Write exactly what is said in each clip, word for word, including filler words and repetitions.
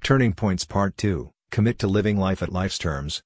Turning Points Part two, Commit to Living Life at Life's Terms.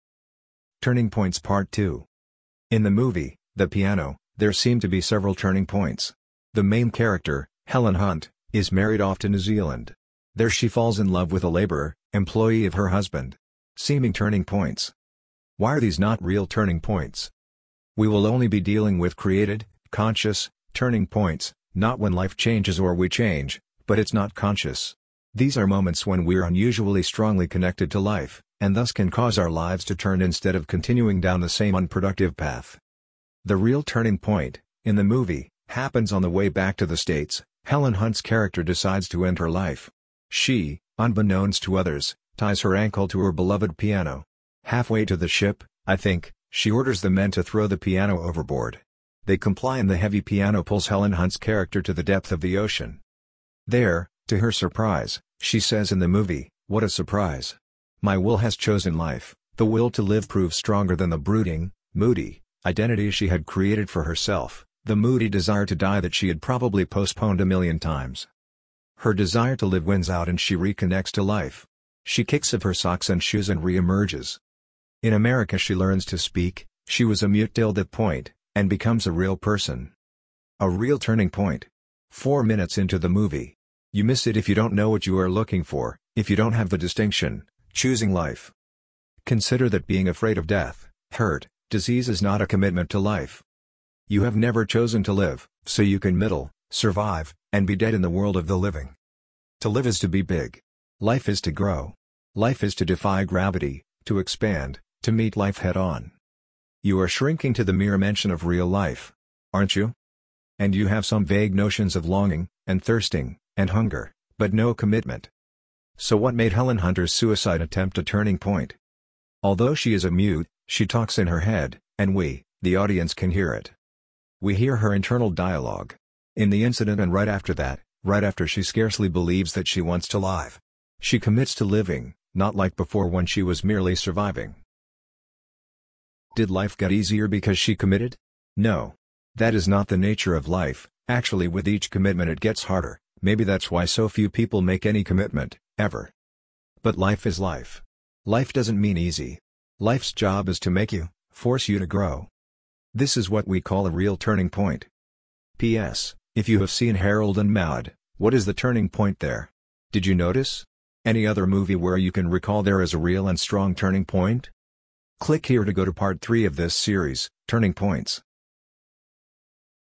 Turning Points Part two. In the movie, The Piano, there seem to be several turning points. The main character, Helen Hunt, is married off to New Zealand. There she falls in love with a laborer, employee of her husband. Seeming turning points. Why are these not real turning points? We will only be dealing with created, conscious, turning points, not when life changes or we change, but it's not conscious. These are moments when we're unusually strongly connected to life, and thus can cause our lives to turn instead of continuing down the same unproductive path. The real turning point, in the movie, happens on the way back to the States. Helen Hunt's character decides to end her life. She, unbeknownst to others, ties her ankle to her beloved piano. Halfway to the ship, I think, she orders the men to throw the piano overboard. They comply and the heavy piano pulls Helen Hunt's character to the depth of the ocean. There, to her surprise, she says in the movie, "What a surprise. My will has chosen life." The will to live proves stronger than the brooding, moody identity she had created for herself, the moody desire to die that she had probably postponed a million times. Her desire to live wins out and she reconnects to life. She kicks off her socks and shoes and re-emerges. In America she learns to speak, she was a mute till that point, and becomes a real person. A real turning point. Four minutes into the movie. You miss it if you don't know what you are looking for, if you don't have the distinction, choosing life. Consider that being afraid of death, hurt, disease is not a commitment to life. You have never chosen to live, so you can middle, survive, and be dead in the world of the living. To live is to be big. Life is to grow. Life is to defy gravity, to expand, to meet life head-on. You are shrinking to the mere mention of real life. Aren't you? And you have some vague notions of longing, and thirsting, and hunger, but no commitment. So what made Helen Hunter's suicide attempt a turning point? Although she is a mute, she talks in her head, and we, the audience, can hear it. We hear her internal dialogue. In the incident and right after that, right after she scarcely believes that she wants to live. She commits to living, not like before when she was merely surviving. Did life get easier because she committed? No. That is not the nature of life. Actually, with each commitment it gets harder. Maybe that's why so few people make any commitment, ever. But life is life. Life doesn't mean easy. Life's job is to make you, force you to grow. This is what we call a real turning point. P S. If you have seen Harold and Maude, what is the turning point there? Did you notice? Any other movie where you can recall there is a real and strong turning point? Click here to go to part three of this series, Turning Points.